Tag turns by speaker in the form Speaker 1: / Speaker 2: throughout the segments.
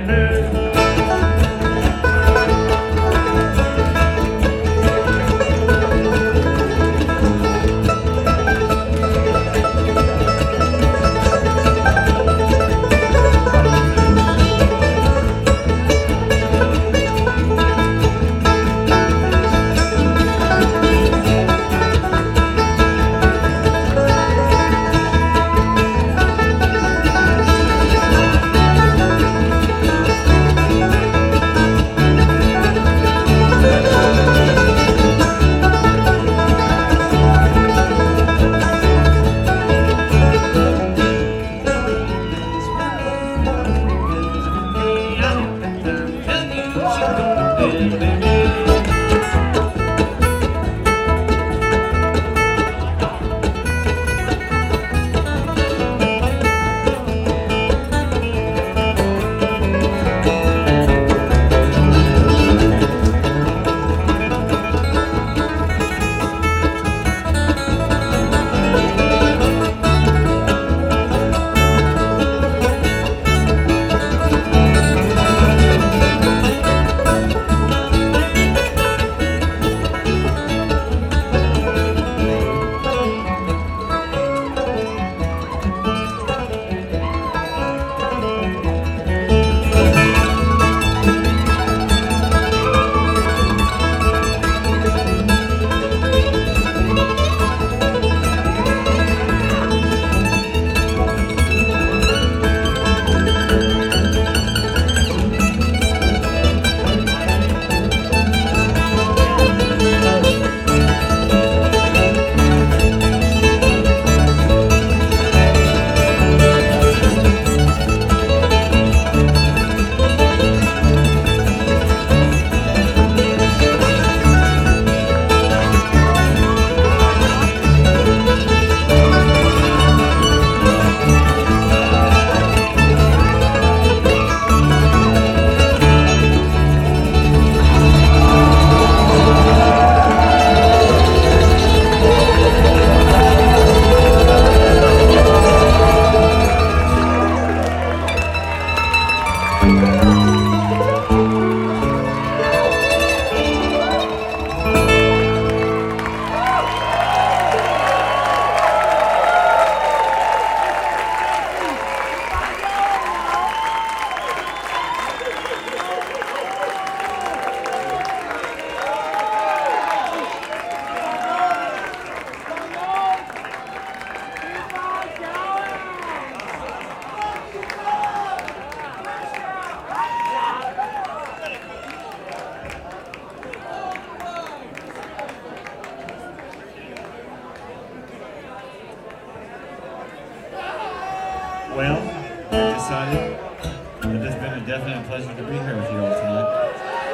Speaker 1: Well, I decided that it's been a definite pleasure to be here with you all tonight.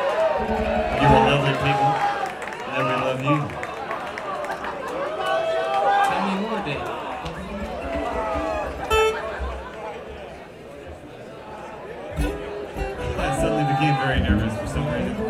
Speaker 1: You are lovely people, and we love you.
Speaker 2: Tell me more, Dave.
Speaker 1: I suddenly became very nervous for some reason.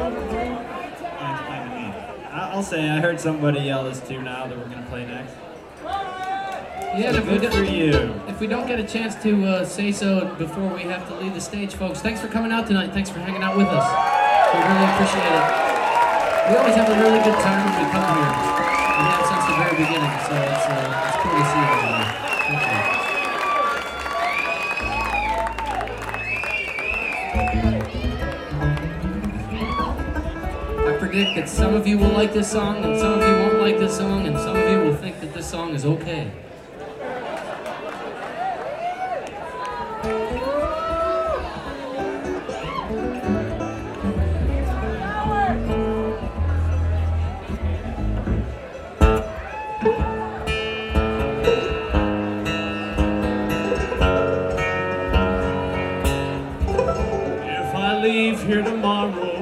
Speaker 1: I'll say I heard somebody yell this tune out that we're going to play next.
Speaker 2: Yeah,
Speaker 1: So good for you.
Speaker 2: If we don't get a chance to say so before we have to leave the stage, folks, thanks for coming out tonight. Thanks for hanging out with us. We really appreciate it. We always have a really good time when we come here. We have since the very beginning, so it's cool to see everybody. Thank you. I predict that some of you will like this song, and some of you won't like this song, and some of you will think that this song is okay.
Speaker 1: If I leave here tomorrow,